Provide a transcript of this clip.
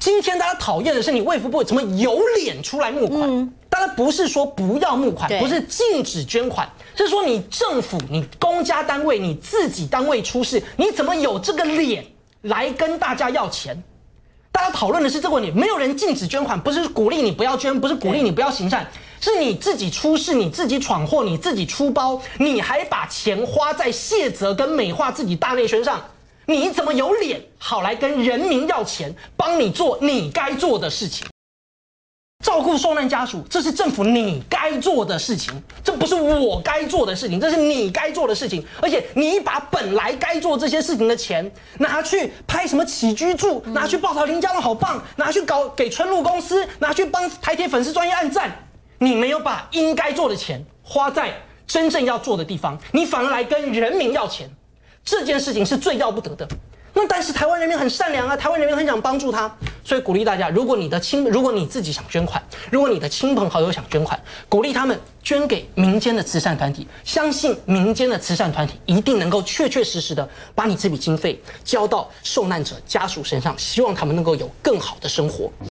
今天大家讨厌的是你卫福部怎么有脸出来募款？当然不是说不要募款，不是禁止捐款，是说你政府、你公家单位、你自己单位出事，你怎么有这个脸来跟大家要钱？大家讨论的是这个问题，没有人禁止捐款，不是鼓励你不要捐，不是鼓励你不要行善，是你自己出事，你自己闯祸，你自己出包，你还把钱花在卸责跟美化自己大内宣上，你怎么有脸好来跟人民要钱，帮你做你该做的事情？照顾受难家属，这是政府你该做的事情，这不是我该做的事情，这是你该做的事情。而且你把本来该做这些事情的钱拿去拍什么起居注，拿去报道林佳龙好棒，拿去给春露公司，拿去帮台铁粉丝专业按赞，你没有把应该做的钱花在真正要做的地方，你反而来跟人民要钱，这件事情是最要不得的。那但是台湾人民很善良啊，台湾人民很想帮助他，所以鼓励大家，如果你自己想捐款，如果你的亲朋好友想捐款，鼓励他们捐给民间的慈善团体，相信民间的慈善团体一定能够确确实实的把你这笔经费交到受难者家属身上，希望他们能够有更好的生活。